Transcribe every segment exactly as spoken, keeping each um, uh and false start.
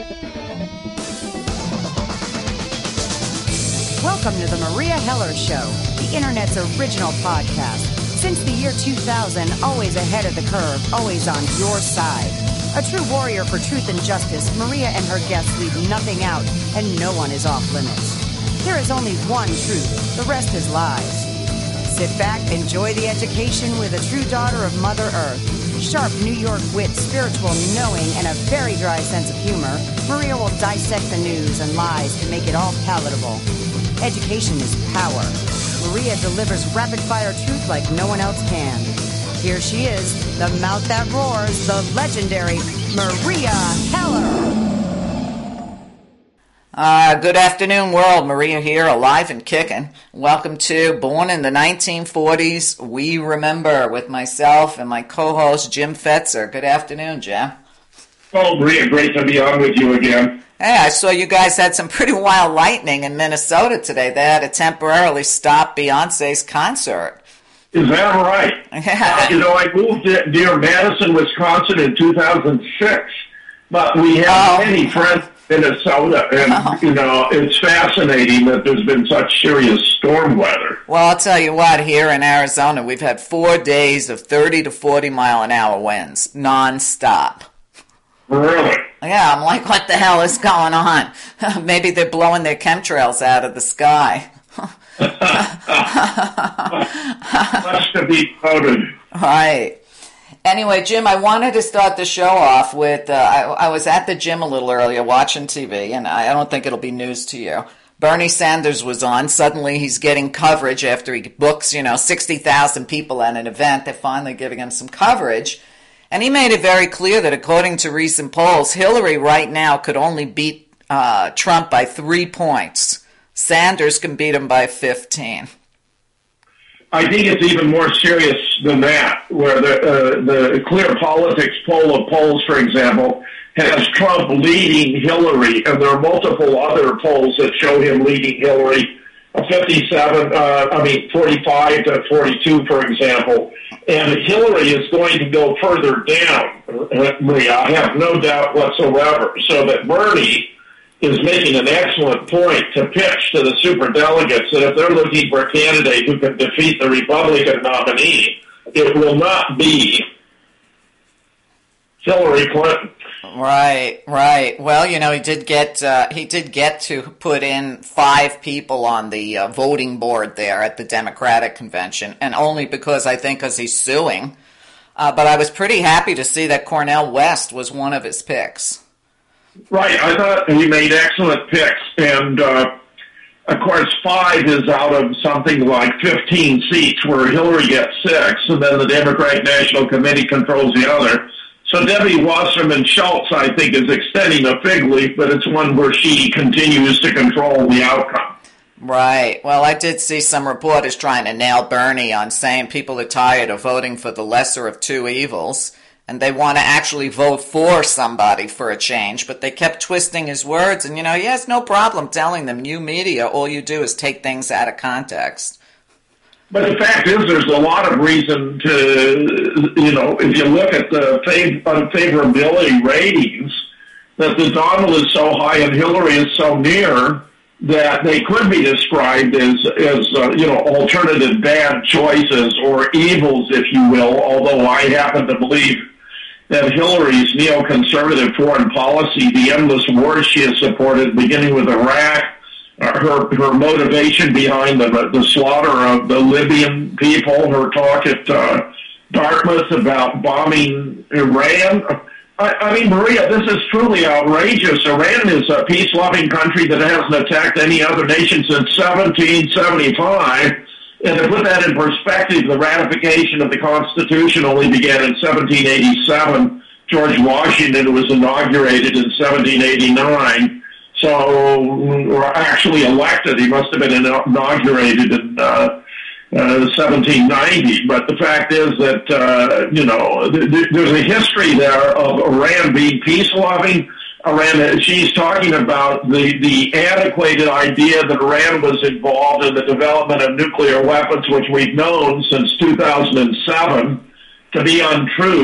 Welcome to the Maria Heller Show, the Internet's original podcast. Since the year two thousand, always ahead of the curve, always on your side. A true warrior for truth and justice, Maria and her guests leave nothing out, and no one is off limits. There is only one truth, the rest is lies. Sit back, enjoy the education with a true daughter of Mother Earth. Sharp New York wit, spiritual knowing, and a very dry sense of humor, Maria will dissect the news and lies to make it all palatable. Education is power. Maria delivers rapid-fire truth like no one else can. Here she is, the mouth that roars, the legendary Maria Heller. Uh, good afternoon, world. Maria here, alive and kicking. Welcome to Born in the nineteen forties, We Remember, with myself and my co-host, Jim Fetzer. Good afternoon, Jim. Oh, Maria, great to be on with you again. Hey, I saw you guys had some pretty wild lightning in Minnesota today. They had to temporarily stop Beyonce's concert. Is that right? Yeah. Uh, you know, I moved near Madison, Wisconsin in two thousand six, but we have oh. many friends in Minnesota, and, oh. you know, it's fascinating that there's been such serious storm weather. Well, I'll tell you what, here in Arizona, we've had four days of thirty to forty mile an hour winds, nonstop. Really? Yeah, I'm like, what the hell is going on? Maybe they're blowing their chemtrails out of the sky. Much to be noted. Right. Anyway, Jim, I wanted to start the show off with, uh, I, I was at the gym a little earlier watching T V, and I don't think it'll be news to you. Bernie Sanders was on. Suddenly he's getting coverage after he books, you know, sixty thousand people at an event. They're finally giving him some coverage. And he made it very clear that according to recent polls, Hillary right now could only beat uh, Trump by three points. Sanders can beat him by fifteen. I think it's even more serious than that, where the uh, the Clear Politics poll of polls, for example, has Trump leading Hillary, and there are multiple other polls that show him leading Hillary, fifty-seven, uh, I mean, forty-five to forty-two, for example. And Hillary is going to go further down, Maria, I have no doubt whatsoever, so that Bernie is making an excellent point to pitch to the superdelegates that if they're looking for a candidate who can defeat the Republican nominee, it will not be Hillary Clinton. Right, right. Well, you know, he did get uh, he did get to put in five people on the uh, voting board there at the Democratic convention, and only because I think because he's suing. Uh, but I was pretty happy to see that Cornel West was one of his picks. Right, I thought he made excellent picks, and uh, of course five is out of something like fifteen seats where Hillary gets six, and then the Democratic National Committee controls the other. So Debbie Wasserman Schultz, I think, is extending a fig leaf, but it's one where she continues to control the outcome. Right. Well, I did see some reporters trying to nail Bernie on saying people are tired of voting for the lesser of two evils, and they want to actually vote for somebody for a change, but they kept twisting his words, and, you know, he has no problem telling them, you media, all you do is take things out of context. But the fact is, there's a lot of reason to, you know, if you look at the fav- unfavorability ratings, that the Donald is so high and Hillary is so near that they could be described as, as uh, you know, alternative bad choices or evils, if you will, although I happen to believe that Hillary's neoconservative foreign policy, the endless wars she has supported, beginning with Iraq, uh, her her motivation behind the, the slaughter of the Libyan people, her talk at uh, Dartmouth about bombing Iran. I, I mean, Maria, this is truly outrageous. Iran is a peace-loving country that hasn't attacked any other nation since seventeen seventy-five. And to put that in perspective, the ratification of the Constitution only began in seventeen eighty-seven. George Washington was inaugurated in seventeen eighty-nine. So, or actually elected, he must have been inaugurated in uh, uh, seventeen ninety. But the fact is that, uh, you know, th- th- there's a history there of Iran being peace-loving. Iran, she's talking about the, the antiquated idea that Iran was involved in the development of nuclear weapons, which we've known since two thousand seven to be untrue.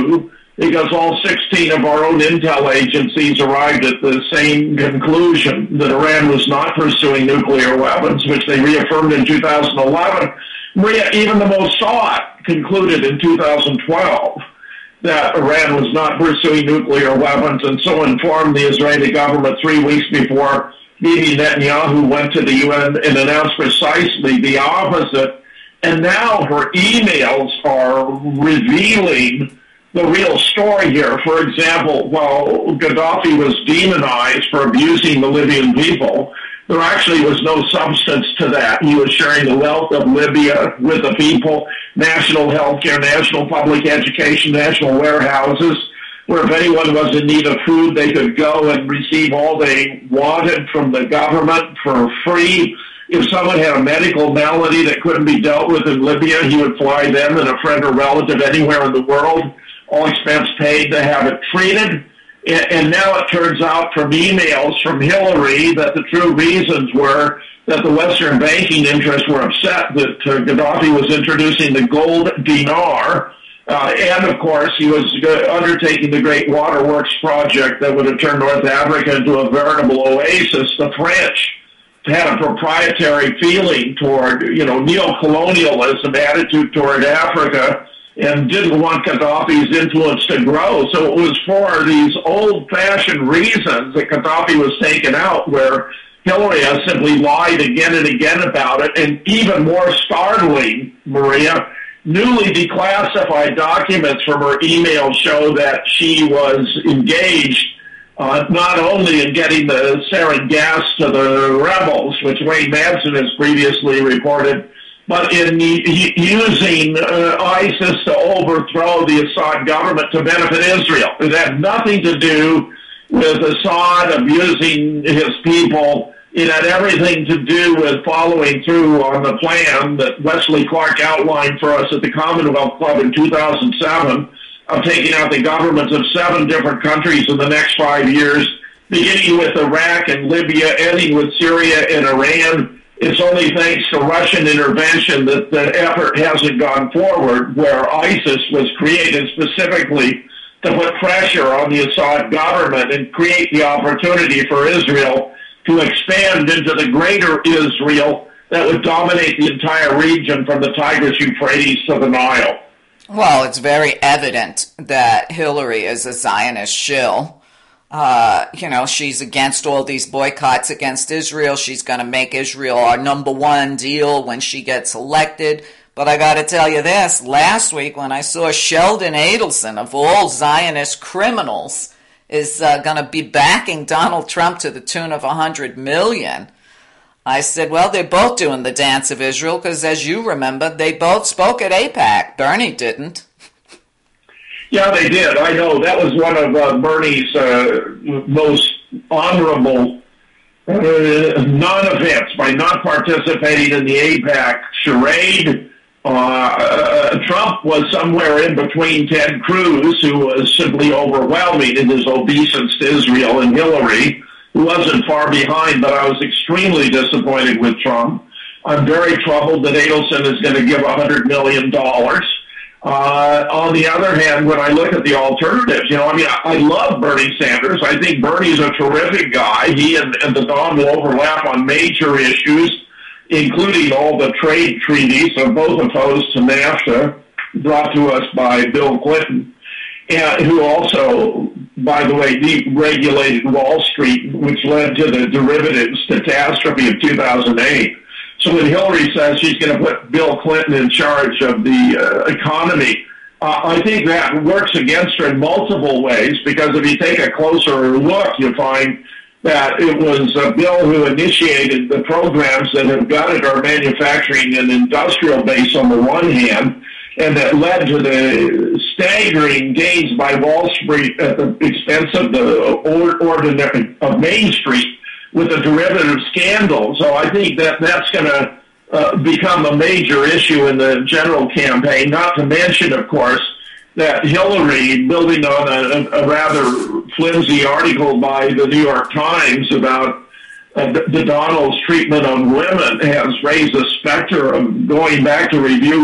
because all sixteen of our own intel agencies arrived at the same conclusion, that Iran was not pursuing nuclear weapons, which they reaffirmed in two thousand eleven. Maria, even the Mossad concluded in two thousand twelve that Iran was not pursuing nuclear weapons, and so informed the Israeli government three weeks before Bibi Netanyahu went to the U N and announced precisely the opposite. And now her emails are revealing the real story here. For example, while Gaddafi was demonized for abusing the Libyan people, there actually was no substance to that. He was sharing the wealth of Libya with the people, national health care, national public education, national warehouses, where if anyone was in need of food, they could go and receive all they wanted from the government for free. If someone had a medical malady that couldn't be dealt with in Libya, he would fly them and a friend or relative anywhere in the world, all expense paid, to have it treated. And now it turns out from emails from Hillary that the true reasons were that the Western banking interests were upset that uh, Gaddafi was introducing the gold dinar. Uh, and, of course, he was uh, undertaking the Great Waterworks project that would have turned North Africa into a veritable oasis. The French had a proprietary feeling toward, you know, neo-colonialism attitude toward Africa, and didn't want Gaddafi's influence to grow. So it was for these old-fashioned reasons that Gaddafi was taken out, where Hillary has simply lied again and again about it. And even more startling, Maria, newly declassified documents from her email show that she was engaged uh, not only in getting the sarin gas to the rebels, which Wayne Madsen has previously reported, but in using uh, ISIS to overthrow the Assad government to benefit Israel. It had nothing to do with Assad abusing his people. It had everything to do with following through on the plan that Wesley Clark outlined for us at the Commonwealth Club in two thousand seven of taking out the governments of seven different countries in the next five years, beginning with Iraq and Libya, ending with Syria and Iran. It's only thanks to Russian intervention that the effort hasn't gone forward, where ISIS was created specifically to put pressure on the Assad government and create the opportunity for Israel to expand into the greater Israel that would dominate the entire region from the Tigris-Euphrates to the Nile. Well, it's very evident that Hillary is a Zionist shill. Uh, you know, she's against all these boycotts against Israel. She's going to make Israel our number one deal when she gets elected. But I got to tell you this, last week when I saw Sheldon Adelson, of all Zionist criminals, is uh, going to be backing Donald Trump to the tune of one hundred million dollars, I said, well, they're both doing the dance of Israel because, as you remember, they both spoke at AIPAC. Bernie didn't. Yeah, they did. I know. That was one of uh, Bernie's uh, most honorable uh, non-events by not participating in the AIPAC charade. Uh, uh, Trump was somewhere in between Ted Cruz, who was simply overwhelming in his obeisance to Israel, and Hillary, who wasn't far behind, but I was extremely disappointed with Trump. I'm very troubled that Adelson is going to give one hundred million dollars. Uh, on the other hand, when I look at the alternatives, you know, I mean, I, I love Bernie Sanders. I think Bernie's a terrific guy. He and, and the Don will overlap on major issues, including all the trade treaties, are both opposed to NAFTA, brought to us by Bill Clinton, and who also, by the way, deregulated Wall Street, which led to the derivatives catastrophe of two thousand eight. So when Hillary says she's going to put Bill Clinton in charge of the uh, economy, uh, I think that works against her in multiple ways, because if you take a closer look, you find that it was uh, Bill who initiated the programs that have gutted our manufacturing and industrial base on the one hand, and that led to the staggering gains by Wall Street at the expense of the ordinary of Main Street with the derivative scandal. So I think that that's going to uh, become a major issue in the general campaign, not to mention, of course, that Hillary, building on a, a rather flimsy article by the New York Times about uh, the Donald's treatment on women, has raised the specter of going back to review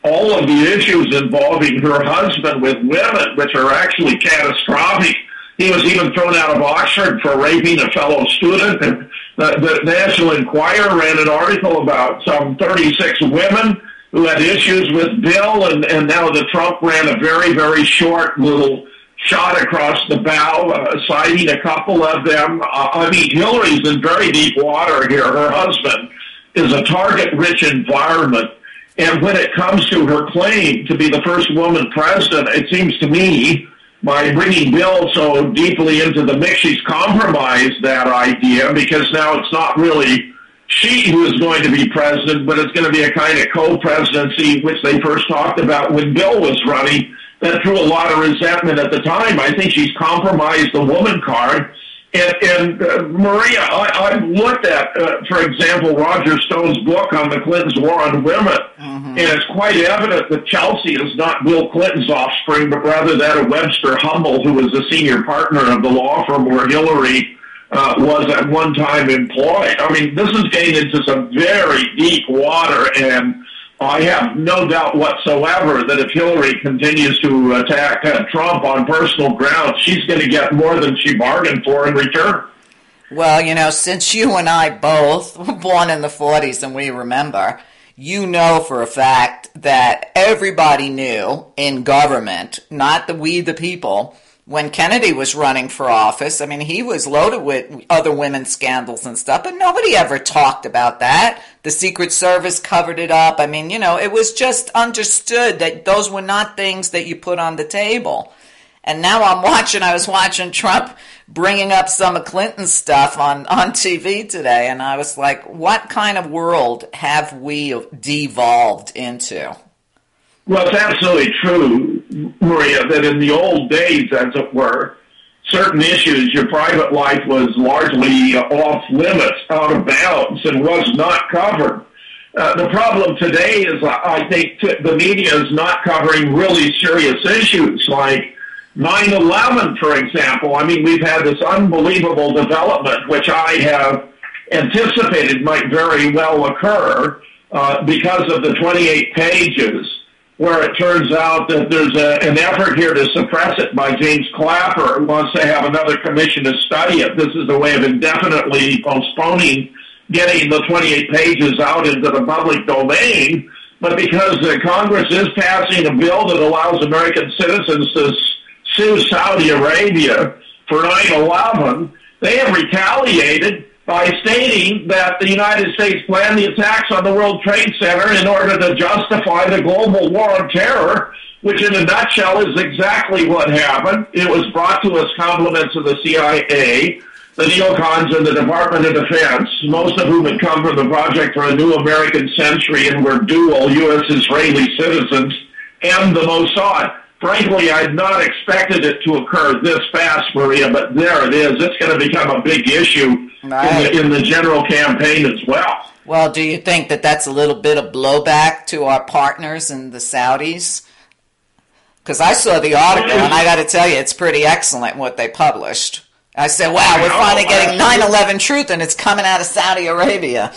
all of the issues involving her husband with women, which are actually catastrophic. He was even thrown out of Oxford for raping a fellow student. And the, the National Enquirer ran an article about some thirty-six women who had issues with Bill, and, and now the Trump ran a very, very short little shot across the bow, uh, citing a couple of them. Uh, I mean, Hillary's in very deep water here. Her husband is a target-rich environment. And when it comes to her claim to be the first woman president, it seems to me, by bringing Bill so deeply into the mix, she's compromised that idea, because now it's not really she who is going to be president, but it's going to be a kind of co-presidency, which they first talked about when Bill was running. That drew a lot of resentment at the time. I think she's compromised the woman card. And, and uh, Maria, I, I've looked at, uh, for example, Roger Stone's book on the Clintons' war on women, mm-hmm. and it's quite evident that Chelsea is not Bill Clinton's offspring, but rather that of Webster Humble, who was the senior partner of the law firm where Hillary uh, was at one time employed. I mean, this is getting into some very deep water, and I have no doubt whatsoever that if Hillary continues to attack uh, Trump on personal grounds, she's going to get more than she bargained for in return. Well, you know, since you and I both were born in the forties and we remember, you know for a fact that everybody knew in government, not the we the people, when Kennedy was running for office, I mean, he was loaded with other women's scandals and stuff, but nobody ever talked about that. The Secret Service covered it up. I mean, you know, it was just understood that those were not things that you put on the table. And now I'm watching, I was watching Trump bringing up some of Clinton's stuff on, on T V today, and I was like, what kind of world have we devolved into? Well, it's absolutely true, Maria, that in the old days, as it were, certain issues, your private life was largely off limits, out of bounds, and was not covered. Uh, the problem today is, I think, the media is not covering really serious issues like nine eleven, for example. I mean, we've had this unbelievable development, which I have anticipated might very well occur uh, because of the twenty-eight pages, where it turns out that there's a, an effort here to suppress it by James Clapper, who wants to have another commission to study it. This is a way of indefinitely postponing getting the twenty-eight pages out into the public domain. But because uh, Congress is passing a bill that allows American citizens to sue Saudi Arabia for nine eleven, they have retaliated by stating that the United States planned the attacks on the World Trade Center in order to justify the global war on terror, which in a nutshell is exactly what happened. It was brought to us compliments of the C I A, the neocons in the Department of Defense, most of whom had come from the Project for a New American Century and were dual U S Israeli citizens, and the Mossad. Frankly, I had not expected it to occur this fast, Maria, but there it is. It's going to become a big issue right. in, the, in the general campaign as well. Well, do you think that that's a little bit of blowback to our partners in the Saudis? Because I saw the article, and I got to tell you, it's pretty excellent what they published. I said, wow, we're finally getting nine eleven truth, and it's coming out of Saudi Arabia.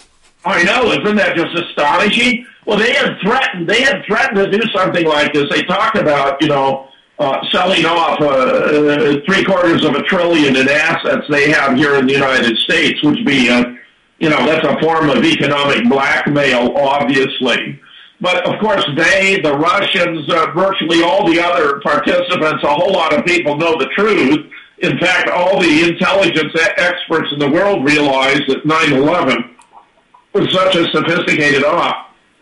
I know. Isn't that just astonishing? Well, they had threatened. They had threatened to do something like this. They talked about, you know, uh, selling off uh, uh, three quarters of a trillion in assets they have here in the United States, which be, uh, you know, that's a form of economic blackmail, obviously. But of course, they, the Russians, uh, virtually all the other participants, a whole lot of people know the truth. In fact, all the intelligence experts in the world realize that nine eleven was such a sophisticated op.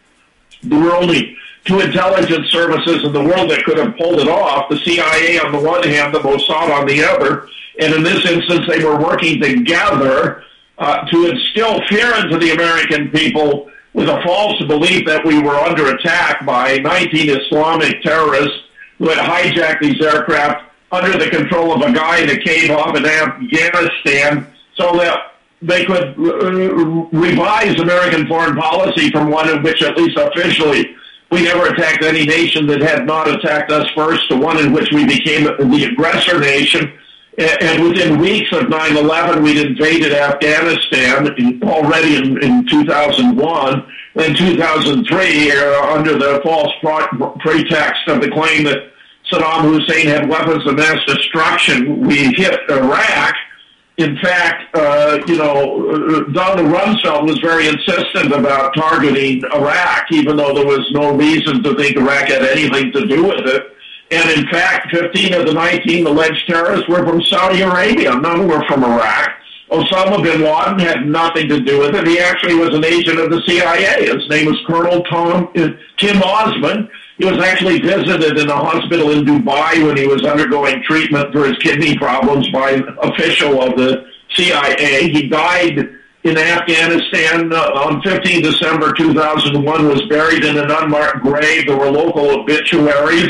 There were only two intelligence services in the world that could have pulled it off, the C I A on the one hand, the Mossad on the other, and in this instance they were working together uh, to instill fear into the American people with a false belief that we were under attack by nineteen Islamic terrorists who had hijacked these aircraft under the control of a guy in a cave off in Afghanistan so that they could uh, revise American foreign policy from one in which, at least officially, we never attacked any nation that had not attacked us first to one in which we became the aggressor nation. And within weeks of nine eleven, we'd invaded Afghanistan already in, in two thousand one. In two thousand three, uh, under the false pretext of the claim that Saddam Hussein had weapons of mass destruction, we hit Iraq. In fact, uh, you know, Donald Rumsfeld was very insistent about targeting Iraq, even though there was no reason to think Iraq had anything to do with it. And in fact, fifteen of the nineteen alleged terrorists were from Saudi Arabia. None were from Iraq. Osama bin Laden had nothing to do with it. He actually was an agent of the C I A. His name was Colonel Tom, uh, Tim Osman. He was actually visited in a hospital in Dubai when he was undergoing treatment for his kidney problems by an official of the C I A. He died in Afghanistan uh, on the fifteenth of December two thousand one, was buried in an unmarked grave. There were local obituaries.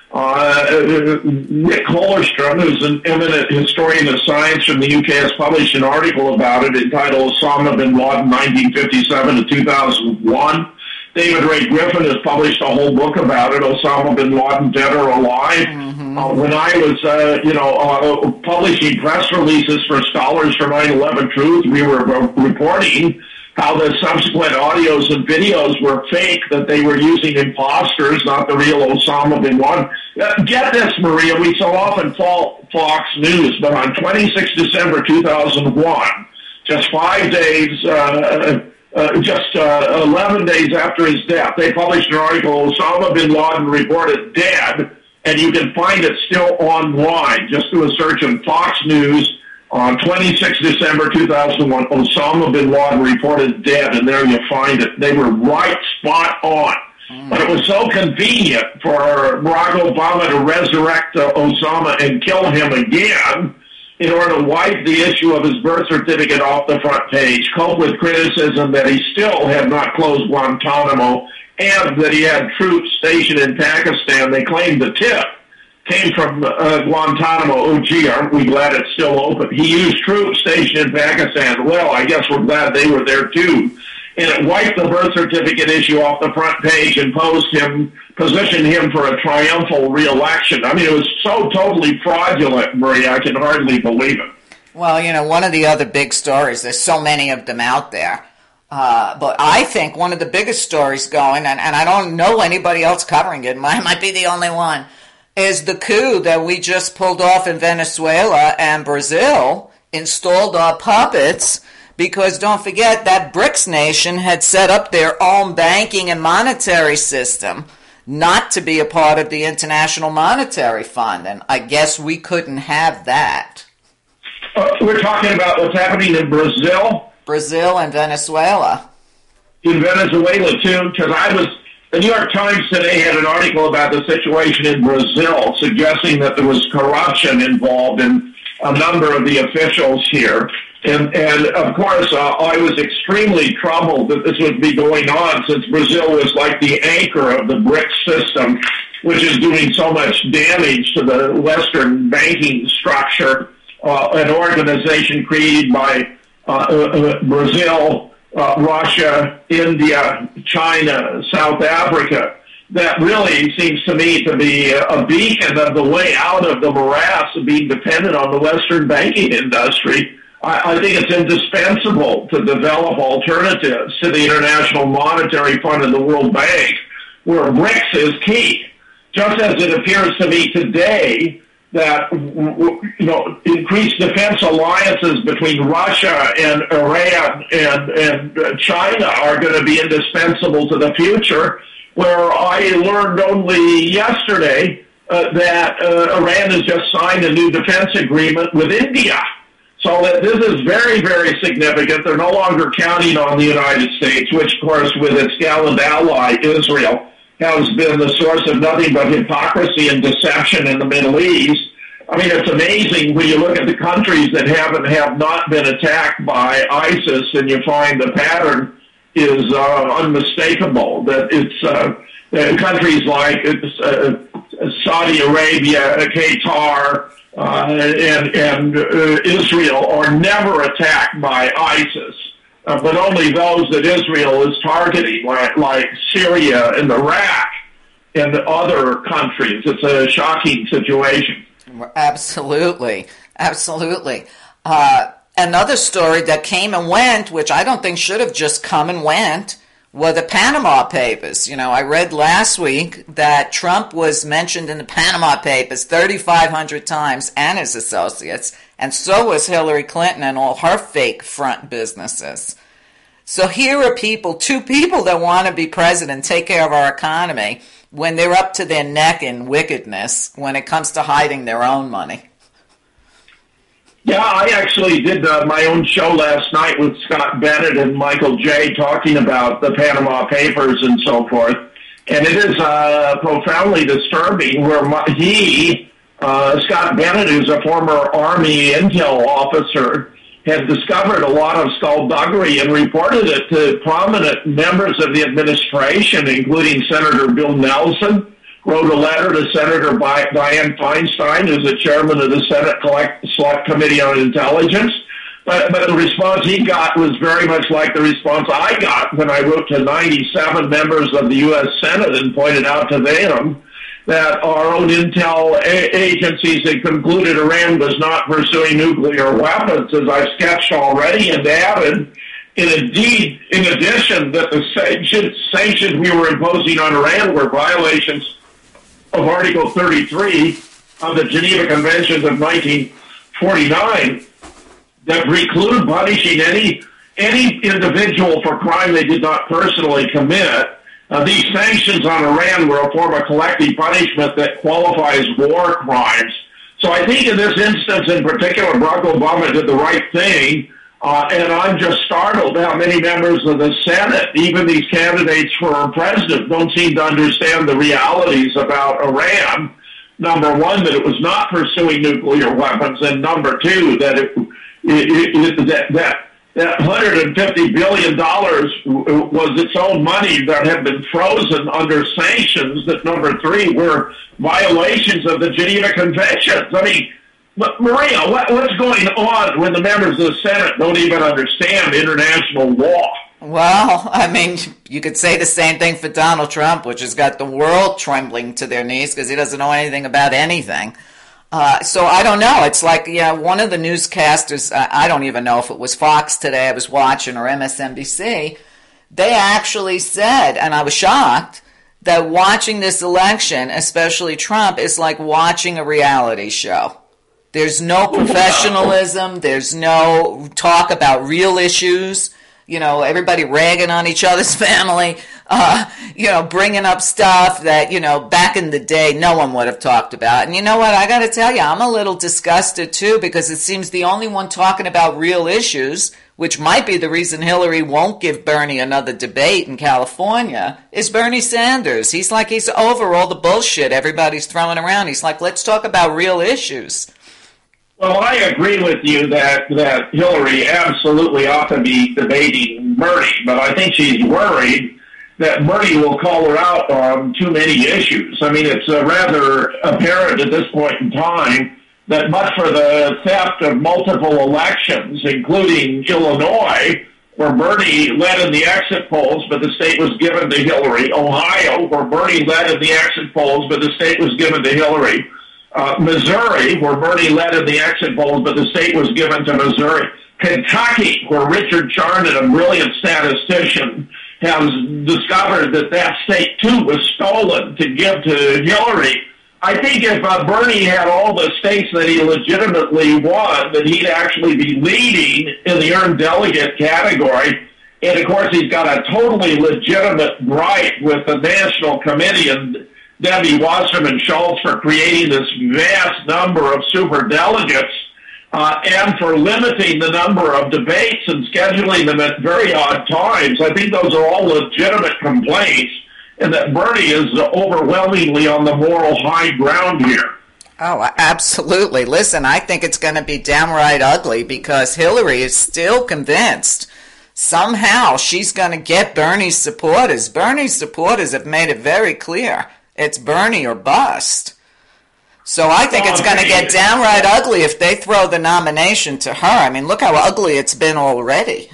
Uh, Nick Hollerstrom, who's an eminent historian of science from the U K, has published an article about it entitled Osama bin Laden, nineteen fifty-seven to two thousand one. David Ray Griffin has published a whole book about it, Osama bin Laden, Dead or Alive. Mm-hmm. Uh, when I was, uh, you know, uh, publishing press releases for Scholars for nine eleven Truth, we were reporting how the subsequent audios and videos were fake, that they were using imposters, not the real Osama bin Laden. Uh, get this, Maria, we so often fault Fox News, but on the twenty-sixth of December two thousand one, just five days, uh, uh, just uh, eleven days after his death, they published an article, Osama bin Laden reported dead, and you can find it still online. Just do a search on Fox News. On the twenty-sixth of December two thousand one, Osama bin Laden reported dead, and there you find it. They were right spot on. Mm. But it was so convenient for Barack Obama to resurrect uh, Osama and kill him again in order to wipe the issue of his birth certificate off the front page, cope with criticism that he still had not closed Guantanamo and that he had troops stationed in Pakistan. They claimed the tip came from uh, Guantanamo. Oh, gee, aren't we glad it's still open? He used troops stationed in Pakistan. Well, I guess we're glad they were there, too. And it wiped the birth certificate issue off the front page and posed him, positioned him for a triumphal re-election. I mean, it was so totally fraudulent, Maria, I can hardly believe it. Well, you know, one of the other big stories, there's so many of them out there, uh, but I think one of the biggest stories going, and, and I don't know anybody else covering it, I might be the only one, is the coup that we just pulled off in Venezuela and Brazil, installed our puppets, because don't forget that BRICS nation had set up their own banking and monetary system not to be a part of the International Monetary Fund, and I guess we couldn't have that. Uh, we're talking about what's happening in Brazil? Brazil and Venezuela. In Venezuela, too, because I was... The New York Times today had an article about the situation in Brazil, suggesting that there was corruption involved in a number of the officials here. And, and of course, uh, I was extremely troubled that this would be going on, since Brazil was like the anchor of the BRICS system, which is doing so much damage to the Western banking structure, uh, an organization created by uh, uh, Brazil, Uh, Russia, India, China, South Africa, that really seems to me to be a beacon of the way out of the morass of being dependent on the Western banking industry. I, I think it's indispensable to develop alternatives to the International Monetary Fund and the World Bank, where BRICS is key. Just as it appears to me today that, you know, increased defense alliances between Russia and Iran and, and China are going to be indispensable to the future, where I learned only yesterday uh, that uh, Iran has just signed a new defense agreement with India. So that this is very, very significant. They're no longer counting on the United States, which, of course, with its gallant ally, Israel, has been the source of nothing but hypocrisy and deception in the Middle East. I mean, it's amazing when you look at the countries that haven't have not been attacked by ISIS, and you find the pattern is uh, unmistakable. That it's uh, uh, countries like uh, Saudi Arabia, Qatar, uh, and, and uh, Israel are never attacked by ISIS. Uh, but only those that Israel is targeting, like, like Syria and Iraq and other countries. It's a shocking situation. Absolutely. Absolutely. Uh, another story that came and went, which I don't think should have just come and went, were the Panama Papers. You know, I read last week that Trump was mentioned in the Panama Papers thirty-five hundred times and his associates, and so was Hillary Clinton and all her fake front businesses. So here are people, two people that want to be president, take care of our economy, when they're up to their neck in wickedness when it comes to hiding their own money. Yeah, I actually did uh, my own show last night with Scott Bennett and Michael J. talking about the Panama Papers and so forth. And it is uh, profoundly disturbing where my, he, uh, Scott Bennett, who's a former Army intel officer, had discovered a lot of skullduggery and reported it to prominent members of the administration, including Senator Bill Nelson, wrote a letter to Senator Dianne Feinstein, who's the chairman of the Senate Select Committee on Intelligence. But, but the response he got was very much like the response I got when I wrote to ninety-seven members of the U S Senate and pointed out to them that our own intel a- agencies had concluded Iran was not pursuing nuclear weapons, as I've sketched already, and added, in, indeed, in addition, that the sanctions, sanctions we were imposing on Iran were violations of Article thirty-three of the Geneva Conventions of nineteen forty-nine that preclude punishing any any individual for crime they did not personally commit. Uh, these sanctions on Iran were a form of collective punishment that qualifies war crimes. So I think in this instance in particular, Barack Obama did the right thing. Uh, and I'm just startled how many members of the Senate, even these candidates for president, don't seem to understand the realities about Iran. Number one, that it was not pursuing nuclear weapons, and number two, that it, it, it that, that that one hundred fifty billion dollars was its own money that had been frozen under sanctions. That number three were violations of the Geneva Conventions. I mean, but Maria, what, what's going on when the members of the Senate don't even understand international law? Well, I mean, you could say the same thing for Donald Trump, which has got the world trembling to their knees because he doesn't know anything about anything. Uh, so I don't know. It's like, yeah, one of the newscasters, uh, I don't even know if it was Fox today I was watching or M S N B C, they actually said, and I was shocked, that watching this election, especially Trump, is like watching a reality show. There's no professionalism. There's no talk about real issues. You know, everybody ragging on each other's family, uh, you know, bringing up stuff that, you know, back in the day, no one would have talked about. And you know what? I got to tell you, I'm a little disgusted, too, because it seems the only one talking about real issues, which might be the reason Hillary won't give Bernie another debate in California, is Bernie Sanders. He's like, he's over all the bullshit everybody's throwing around. He's like, let's talk about real issues. Well, I agree with you that, that Hillary absolutely ought to be debating Bernie, but I think she's worried that Bernie will call her out on too many issues. I mean, it's uh, rather apparent at this point in time that but for the theft of multiple elections, including Illinois, where Bernie led in the exit polls, but the state was given to Hillary, Ohio, where Bernie led in the exit polls, but the state was given to Hillary, Uh, Missouri, where Bernie led in the exit polls, but the state was given to Missouri. Kentucky, where Richard Charnett, a brilliant statistician, has discovered that that state, too, was stolen to give to Hillary. I think if uh, Bernie had all the states that he legitimately won, that he'd actually be leading in the earned delegate category. And, of course, he's got a totally legitimate gripe with the National Committee and Debbie Wasserman Schultz for creating this vast number of superdelegates uh, and for limiting the number of debates and scheduling them at very odd times. I think those are all legitimate complaints, and that Bernie is overwhelmingly on the moral high ground here. Oh, absolutely. Listen, I think it's going to be downright ugly because Hillary is still convinced somehow she's going to get Bernie's supporters. Bernie's supporters have made it very clear. It's Bernie or bust. So I think it's going to get downright ugly if they throw the nomination to her. I mean, look how ugly it's been already.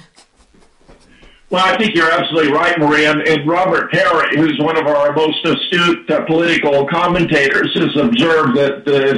Well, I think you're absolutely right, Maria. And Robert Perry, who's one of our most astute uh, political commentators, has observed that uh,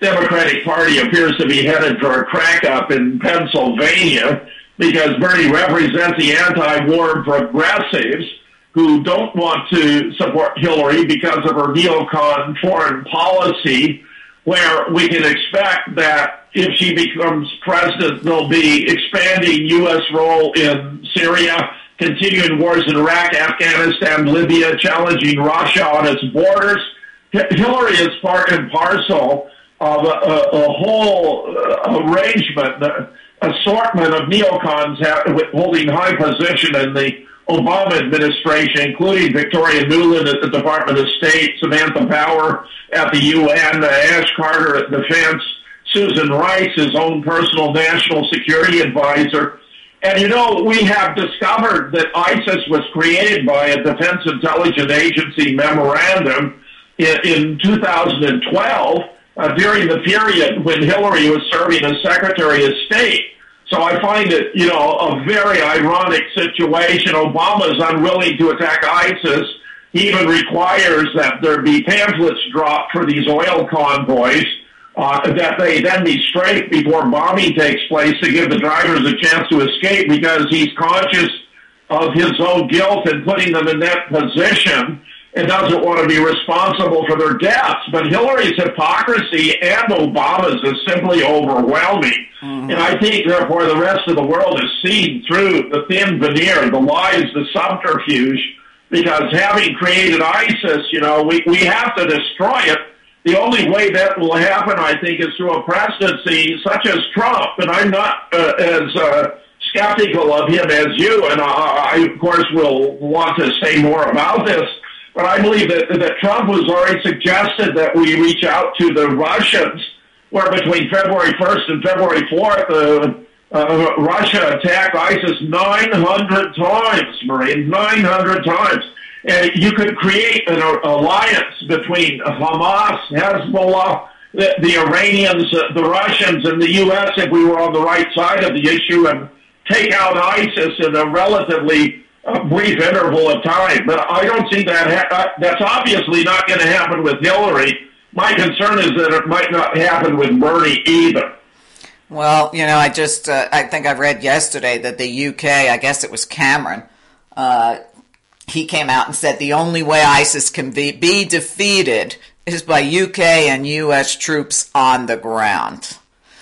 Democratic Party appears to be headed for a crack-up in Pennsylvania because Bernie represents the anti-war progressives who don't want to support Hillary because of her neocon foreign policy, where we can expect that if she becomes president, there'll be expanding U S role in Syria, continuing wars in Iraq, Afghanistan, Libya, challenging Russia on its borders. Hillary is part and parcel of a, a, a whole uh, arrangement, the assortment of neocons have, holding high position in the Obama administration, including Victoria Nuland at the Department of State, Samantha Power at the U N, uh, Ash Carter at Defense, Susan Rice, his own personal national security advisor. And, you know, we have discovered that ISIS was created by a Defense Intelligence Agency memorandum in, in two thousand twelve uh, during the period when Hillary was serving as Secretary of State. So I find it, you know, a very ironic situation. Obama is unwilling to attack ISIS. He even requires that there be pamphlets dropped for these oil convoys, uh, that they then be strafed before bombing takes place to give the drivers a chance to escape because he's conscious of his own guilt in putting them in that position and doesn't want to be responsible for their deaths. But Hillary's hypocrisy and Obama's is simply overwhelming. Mm-hmm. And I think, therefore, the rest of the world is seen through the thin veneer, the lies, the subterfuge, because having created ISIS, you know, we, we have to destroy it. The only way that will happen, I think, is through a presidency such as Trump. And I'm not uh, as uh, skeptical of him as you, and I, I, of course, will want to say more about this. But I believe that, that Trump has already suggested that we reach out to the Russians, where between February first and February fourth, uh, uh, Russia attacked ISIS nine hundred times, Marie, nine hundred times. And you could create an alliance between Hamas, Hezbollah, the, the Iranians, uh, the Russians, and the U S if we were on the right side of the issue and take out ISIS in a relatively a brief interval of time. But I don't see that. Ha- that's obviously not going to happen with Hillary. My concern is that it might not happen with Bernie either. Well, you know, I just, uh, I think I read yesterday that the U K, I guess it was Cameron, uh, he came out and said the only way ISIS can be, be defeated is by U K and U S troops on the ground.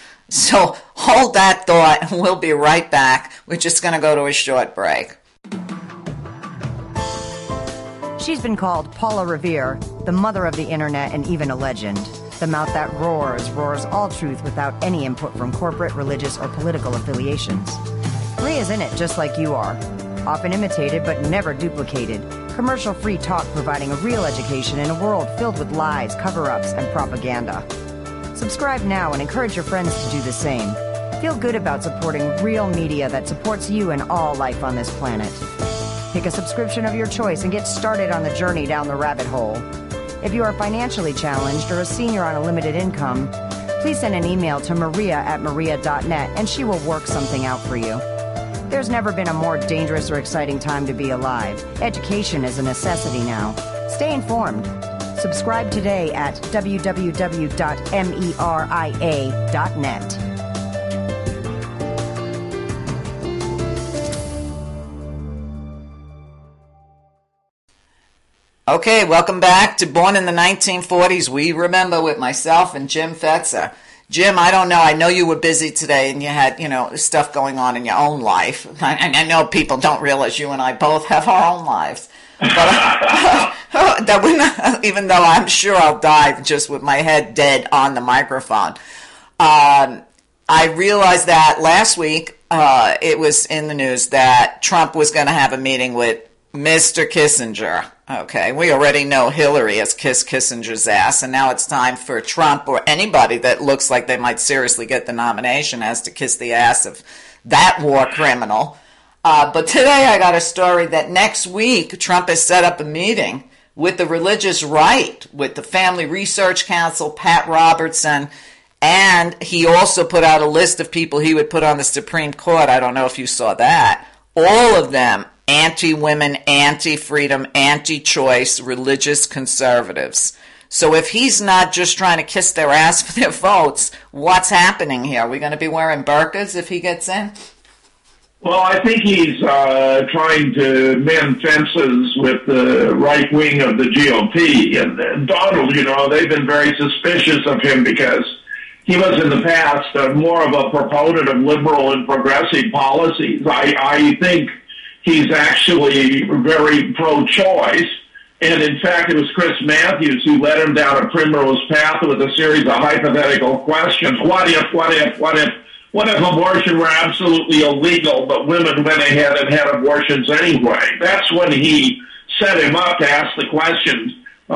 So hold that thought, and we'll be right back. We're just going to go to a short break. She's been called Paula Revere, the mother of the internet and even a legend. The mouth that roars, roars all truth without any input from corporate, religious, or political affiliations. Maria's in it just like you are. Often imitated but never duplicated. Commercial-free talk providing a real education in a world filled with lies, cover-ups, and propaganda. Subscribe now and encourage your friends to do the same. Feel good about supporting real media that supports you and all life on this planet. Pick a subscription of your choice and get started on the journey down the rabbit hole. If you are financially challenged or a senior on a limited income, please send an email to maria at maria dot net and she will work something out for you. There's never been a more dangerous or exciting time to be alive. Education is a necessity now. Stay informed. Subscribe today at w w w dot meria dot net. Okay, welcome back to Born in the nineteen forties. We remember with myself and Jim Fetzer. Jim, I don't know. I know you were busy today and you had, you know, stuff going on in your own life. I, I know people don't realize you and I both have our own lives. But uh, that we're not, even though I'm sure I'll die just with my head dead on the microphone. Um, I realized that last week uh, it was in the news that Trump was going to have a meeting with Mister Kissinger. Okay, we already know Hillary has kissed Kissinger's ass, and now it's time for Trump or anybody that looks like they might seriously get the nomination has to kiss the ass of that war criminal. Uh, but today I got a story that next week Trump has set up a meeting with the religious right, with the Family Research Council, Pat Robertson, and he also put out a list of people he would put on the Supreme Court. I don't know if you saw that. All of them anti-women, anti-freedom, anti-choice, religious conservatives. So if he's not just trying to kiss their ass for their votes, what's happening here? Are we going to be wearing burqas if he gets in? Well, I think he's uh, trying to mend fences with the right wing of the G O P. And, and Donald, you know, they've been very suspicious of him because he was in the past uh, more of a proponent of liberal and progressive policies. I, I think he's actually very pro-choice. And in fact, it was Chris Matthews who led him down a primrose path with a series of hypothetical questions. What if, what if, what if? What if abortion were absolutely illegal, but women went ahead and had abortions anyway? That's when he set him up to ask the question, uh,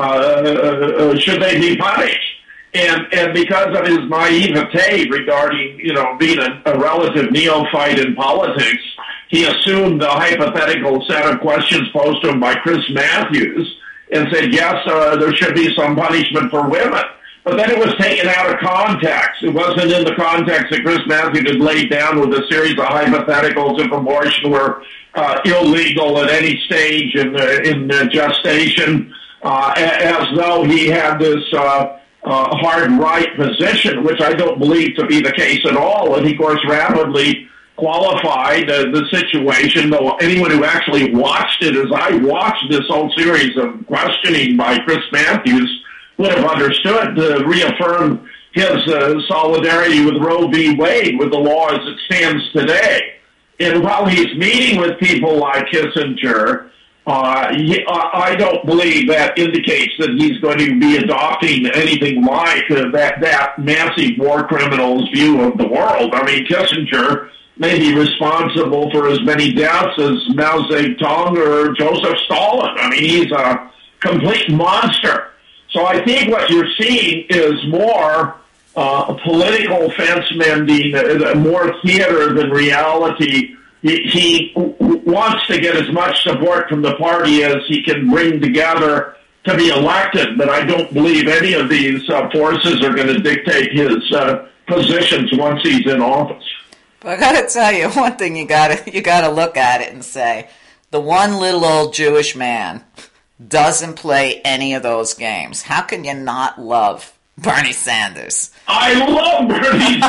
uh, should they be punished? And and because of his naivete regarding, you know, being a, a relative neophyte in politics, he assumed the hypothetical set of questions posed to him by Chris Matthews and said, yes, uh, there should be some punishment for women. But then it was taken out of context. It wasn't in the context that Chris Matthews had laid down with a series of hypotheticals if abortion were uh, illegal at any stage in the, in the gestation, uh, as though he had this uh, uh, hard right position, which I don't believe to be the case at all. And he, of course, rapidly qualified uh, the situation, though anyone who actually watched it, as I watched this whole series of questioning by Chris Matthews, would have understood to reaffirm his uh, solidarity with Roe v. Wade, with the law as it stands today. And while he's meeting with people like Kissinger, uh, he, uh, I don't believe that indicates that he's going to be adopting anything like uh, that, that massive war criminal's view of the world. I mean, Kissinger may be responsible for as many deaths as Mao Zedong or Joseph Stalin. I mean, he's a complete monster. So I think what you're seeing is more uh, political fence mending, uh, more theater than reality. He, he w- wants to get as much support from the party as he can bring together to be elected, but I don't believe any of these uh, forces are going to dictate his uh, positions once he's in office. But I got to tell you, one thing you got to you got to look at it and say, the one little old Jewish man doesn't play any of those games. How can you not love Bernie Sanders? I love Bernie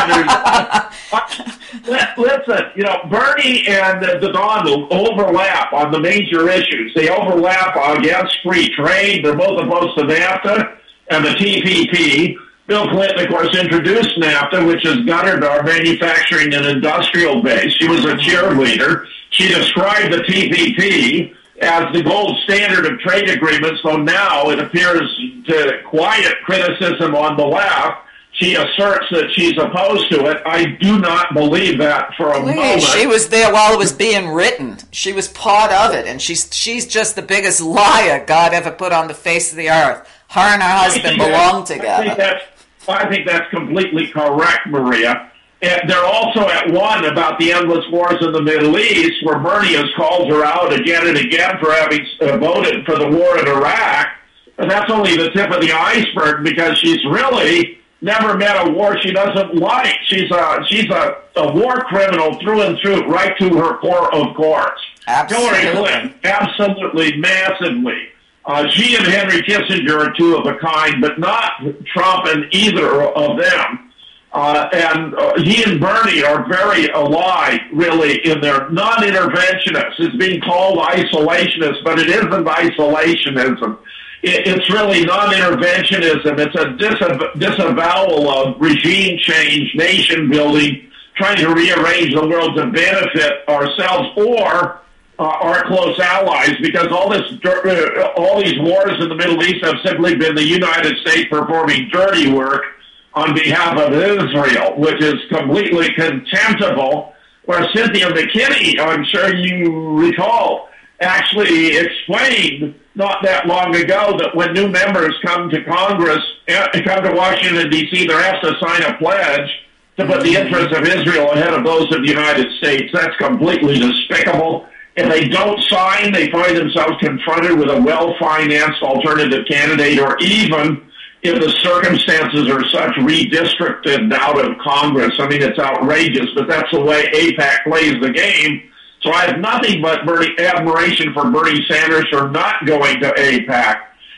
Sanders. Listen, you know, Bernie and the Donald overlap on the major issues. They overlap against free trade. They're both opposed to NAFTA and the T P P. Bill Clinton, of course, introduced NAFTA, which has guttered our manufacturing and industrial base. She was a cheerleader. She described the T P P as the gold standard of trade agreements, though now it appears to quiet criticism on the left. She asserts that she's opposed to it. I do not believe that for a Please, moment. She was there while it was being written. She was part of it, and she's she's just the biggest liar God ever put on the face of the earth. Her and her husband belong together. I think, that's, I think that's completely correct, Maria. And they're also at one about the endless wars in the Middle East, where Bernie has called her out again and again for having uh, voted for the war in Iraq. And that's only the tip of the iceberg, because she's really never met a war she doesn't like. She's a she's a, a war criminal through and through, right to her core of course. Absolutely. Hillary Clinton, absolutely, massively. Uh, she and Henry Kissinger are two of a kind, but not Trump and either of them. Uh, and uh, he and Bernie are very alike, really, in their non-interventionists. It's being called isolationist, but it isn't isolationism. It, it's really non-interventionism. It's a disav- disavowal of regime change, nation building, trying to rearrange the world to benefit ourselves or uh, our close allies, because all this, uh, all these wars in the Middle East have simply been the United States performing dirty work on behalf of Israel, which is completely contemptible, where Cynthia McKinney, I'm sure you recall, actually explained not that long ago that when new members come to Congress, come to Washington, D C, they're asked to sign a pledge to put the interests of Israel ahead of those of the United States. That's completely despicable. If they don't sign, they find themselves confronted with a well-financed alternative candidate, or even, if the circumstances are such, redistricted out of Congress. I mean, it's outrageous, but that's the way AIPAC plays the game. So I have nothing but Bernie, admiration for Bernie Sanders for not going to AIPAC.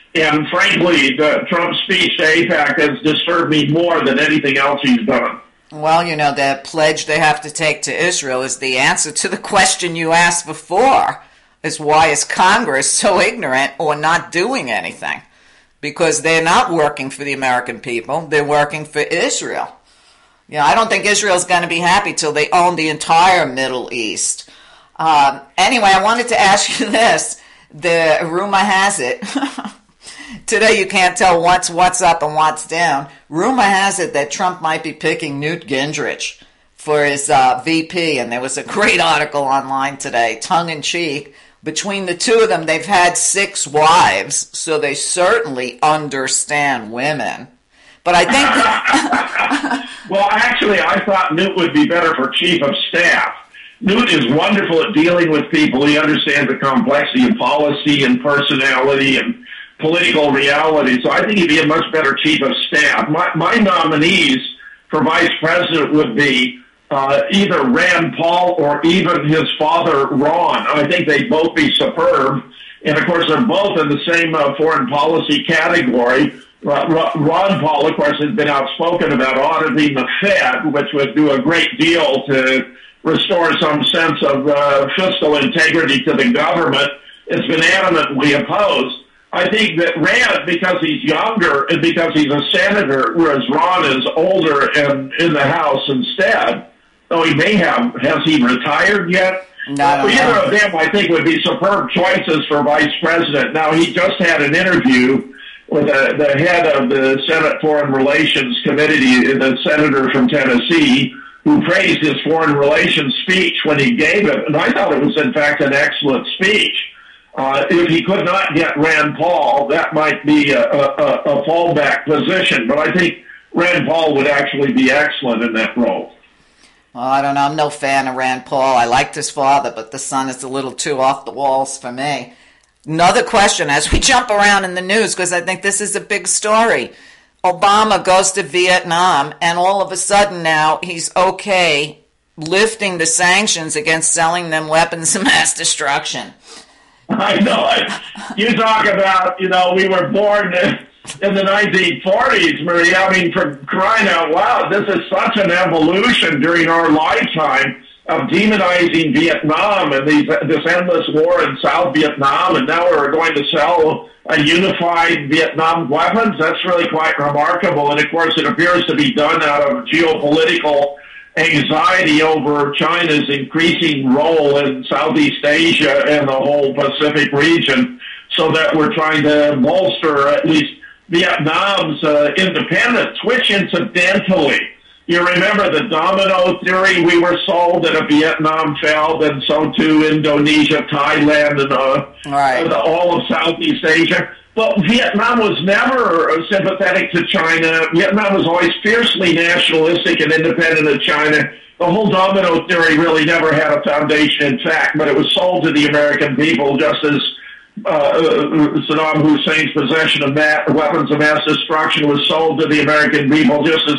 And frankly, the Trump speech to AIPAC has disturbed me more than anything else he's done. Well, you know, the pledge they have to take to Israel is the answer to the question you asked before, is why is Congress so ignorant or not doing anything? Because they're not working for the American people, they're working for Israel. You know, I don't think Israel's going to be happy till they own the entire Middle East. Um, anyway, I wanted to ask you this. The rumor has it, today you can't tell what's what's up and what's down. Rumor has it that Trump might be picking Newt Gingrich for his uh, V P, and there was a great article online today, tongue-in-cheek. Between the two of them, they've had six wives, so they certainly understand women. But I think that well, actually, I thought Newt would be better for chief of staff. Newt is wonderful at dealing with people. He understands the complexity of policy and personality and political reality. So I think he'd be a much better chief of staff. My, my nominees for vice president would be uh, either Rand Paul or even his father, Ron. I think they'd both be superb. And, of course, they're both in the same uh, foreign policy category. Ron Paul, of course, has been outspoken about auditing the Fed, which would do a great deal to restore some sense of uh, fiscal integrity to the government. It's been adamantly opposed. I think that Rand, because he's younger and because he's a senator, whereas Ron is older and in the House instead, though he may have, has he retired yet? No, no, Either no. of them, I think, would be superb choices for vice president. Now, he just had an interview with the, the head of the Senate Foreign Relations Committee, the senator from Tennessee, who praised his foreign relations speech when he gave it. And I thought it was, in fact, an excellent speech. Uh, if he could not get Rand Paul, that might be a, a, a fallback position. But I think Rand Paul would actually be excellent in that role. Well, I don't know. I'm no fan of Rand Paul. I liked his father, but the son is a little too off the walls for me. Another question as we jump around in the news, because I think this is a big story. Obama goes to Vietnam, and all of a sudden now he's okay lifting the sanctions against selling them weapons of mass destruction. I know it. You talk about, you know, we were born in the nineteen forties, Maria. I mean, for crying out loud, this is such an evolution during our lifetime of demonizing Vietnam and these, this endless war in South Vietnam, and now we're going to sell a unified Vietnam weapons. That's really quite remarkable. And, of course, it appears to be done out of geopolitical anxiety over China's increasing role in Southeast Asia and the whole Pacific region, so that we're trying to bolster at least Vietnam's uh, independence, which incidentally, you remember the domino theory? We were sold that if Vietnam fell, then so too Indonesia, Thailand, and uh, right. uh, all of Southeast Asia. But Vietnam was never sympathetic to China. Vietnam was always fiercely nationalistic and independent of China. The whole domino theory really never had a foundation in fact, but it was sold to the American people just as uh, Saddam Hussein's possession of ma- weapons of mass destruction was sold to the American people, just as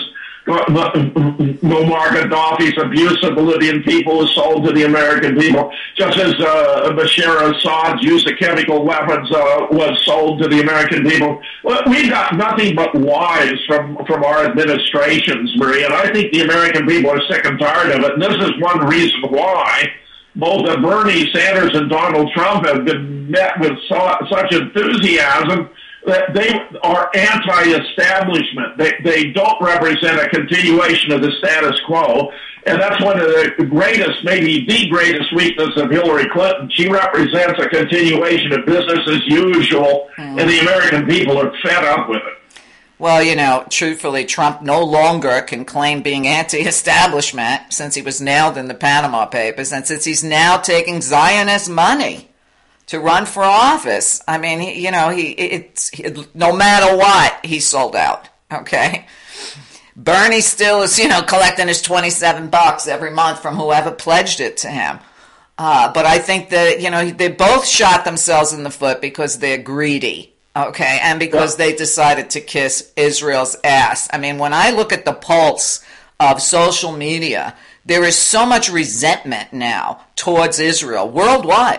Muammar Gaddafi's abuse of the Libyan people was sold to the American people, just as uh, Bashar Assad's use of chemical weapons uh, was sold to the American people. Well, we got nothing but lies from, from our administrations, Maria, and I think the American people are sick and tired of it, and this is one reason why both Bernie Sanders and Donald Trump have been met with so, such enthusiasm that they are anti-establishment. They, they don't represent a continuation of the status quo. And that's one of the greatest, maybe the greatest weakness of Hillary Clinton. She represents a continuation of business as usual, mm. and the American people are fed up with it. Well, you know, truthfully, Trump no longer can claim being anti-establishment since he was nailed in the Panama Papers, and since he's now taking Zionist money to run for office. I mean, he, you know, he it's it, no matter what, he sold out. Okay, Bernie still is, you know, collecting his twenty-seven bucks every month from whoever pledged it to him. Uh, but I think that, you know, they both shot themselves in the foot because they're greedy. Okay, and because they decided to kiss Israel's ass. I mean, when I look at the pulse of social media, there is so much resentment now towards Israel worldwide.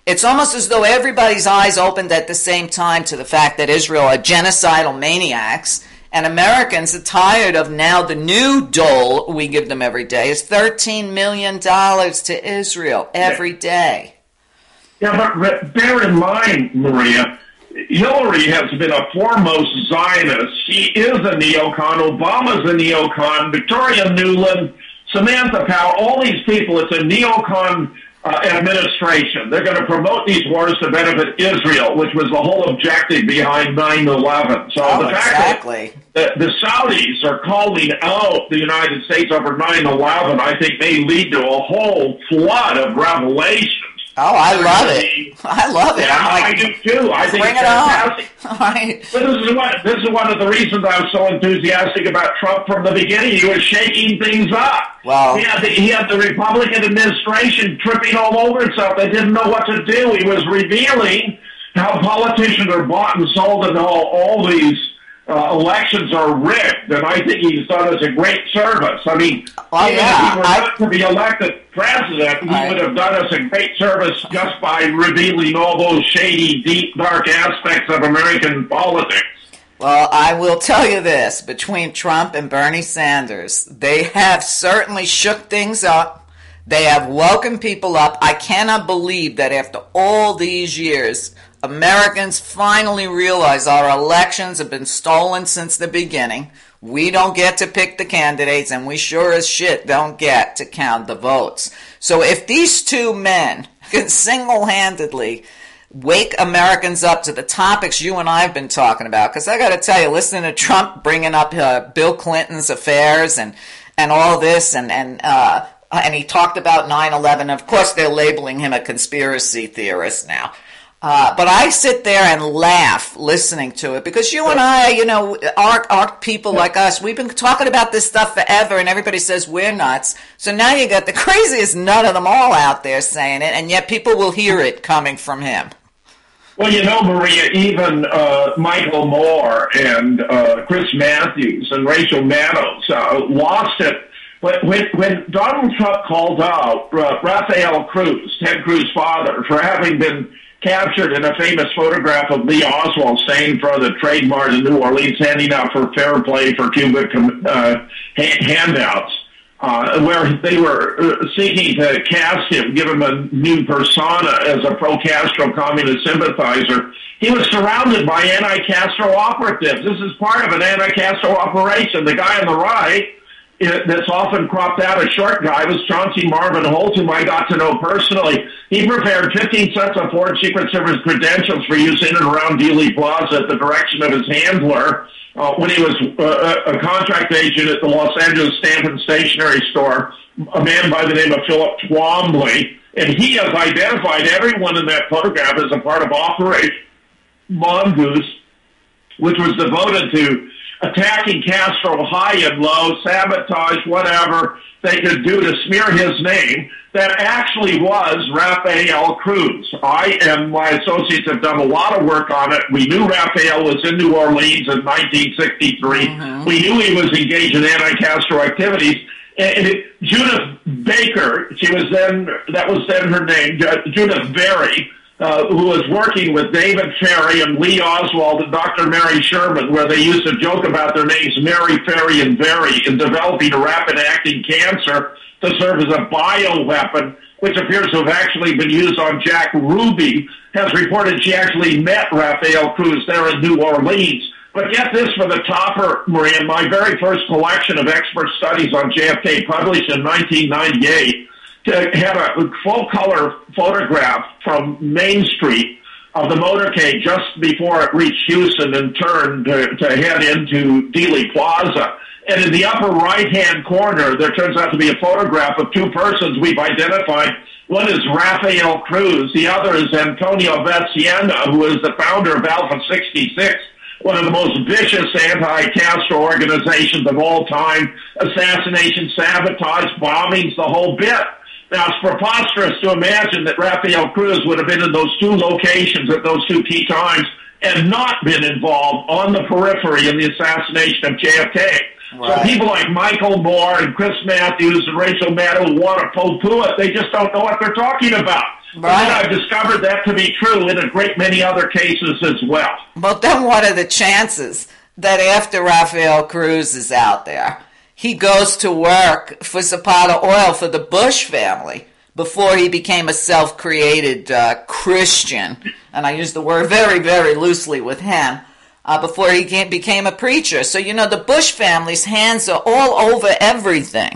It's almost as though everybody's eyes opened at the same time to the fact that Israel are genocidal maniacs, and Americans are tired of now the new dole we give them every day is thirteen million dollars to Israel every day. Yeah, but bear in mind, Maria, Hillary has been a foremost Zionist. She is a neocon. Obama's a neocon. Victoria Nuland, Samantha Power, all these people, it's a neocon uh, administration. They're going to promote these wars to benefit Israel, which was the whole objective behind nine eleven. So oh, the fact exactly. that the, the Saudis are calling out the United States over nine eleven, I think may lead to a whole flood of revelations. Oh, I love it. I love it. Yeah, I'm like, I do too. I think bring it's it fantastic. on. All right. But this is what this is one of the reasons I was so enthusiastic about Trump from the beginning. He was shaking things up. Wow. He had the, he had the Republican administration tripping all over itself. They didn't know what to do. He was revealing how politicians are bought and sold and how all these Uh, elections are rigged, and I think he's done us a great service. I mean, well, even yeah, if he were I, not to be elected president, he I, would have done us a great service just by revealing all those shady, deep, dark aspects of American politics. Well, I will tell you this, between Trump and Bernie Sanders, they have certainly shook things up. They have woken people up. I cannot believe that after all these years, Americans finally realize our elections have been stolen since the beginning. We don't get to pick the candidates, and we sure as shit don't get to count the votes. So if these two men can single-handedly wake Americans up to the topics you and I have been talking about, because I got to tell you, listening to Trump bringing up uh, Bill Clinton's affairs and, and all this, and, and, uh, and he talked about nine eleven. Of course, they're labeling him a conspiracy theorist now. Uh, but I sit there and laugh listening to it because you and I, you know, our, our people like us, we've been talking about this stuff forever and everybody says we're nuts. So now you got the craziest nut of them all out there saying it, and yet people will hear it coming from him. Well, you know, Maria, even uh, Michael Moore and uh, Chris Matthews and Rachel Maddow uh, lost it. When, when Donald Trump called out uh, Rafael Cruz, Ted Cruz's father, for having been captured in a famous photograph of Lee Oswald standing in front of the Trade Mart in New Orleans, handing out for fair play for Cuba uh, handouts, uh, where they were seeking to cast him, give him a new persona as a pro-Castro communist sympathizer. He was surrounded by anti-Castro operatives. This is part of an anti-Castro operation. The guy on the right, that's often cropped out, a short guy, was Chauncey Marvin Holt, whom I got to know personally. He prepared fifteen sets of Ford Secret Service credentials for use in and around Dealey Plaza at the direction of his handler uh, when he was uh, a contract agent at the Los Angeles Stanton Stationery Store, a man by the name of Philip Twombly. And he has identified everyone in that photograph as a part of Operation Mongoose, which was devoted to attacking Castro high and low, sabotage whatever they could do to smear his name. That actually was Rafael Cruz. I and my associates have done a lot of work on it. We knew Rafael was in New Orleans in nineteen sixty-three. Mm-hmm. We knew he was engaged in anti-Castro activities. And it, Judith Baker, she was then, that was then her name, Judith Berry, Uh, who was working with David Ferry and Lee Oswald and Doctor Mary Sherman, where they used to joke about their names, Mary, Ferry, and Berry, in developing a rapid-acting cancer to serve as a bioweapon, which appears to have actually been used on Jack Ruby, has reported she actually met Rafael Cruz there in New Orleans. But get this for the topper, Maria, my very first collection of expert studies on J F K, published in nineteen ninety-eight, to have a full-color photograph from Main Street of the motorcade just before it reached Houston and turned to, to head into Dealey Plaza. And in the upper right-hand corner, there turns out to be a photograph of two persons we've identified. One is Rafael Cruz. The other is Antonio Veciana, who is the founder of Alpha sixty-six, one of the most vicious anti-Castro organizations of all time. Assassination, sabotage, bombings, the whole bit. Now, it's preposterous to imagine that Rafael Cruz would have been in those two locations at those two key times and not been involved on the periphery in the assassination of J F K. Right. So people like Michael Moore and Chris Matthews and Rachel Maddow want to poo-poo it. They just don't know what they're talking about. Right. But then I've discovered that to be true in a great many other cases as well. But then what are the chances that after Rafael Cruz is out there, he goes to work for Zapata Oil for the Bush family before he became a self-created uh, Christian? And I use the word very, very loosely with him. Uh, before he became a preacher. So, you know, the Bush family's hands are all over everything.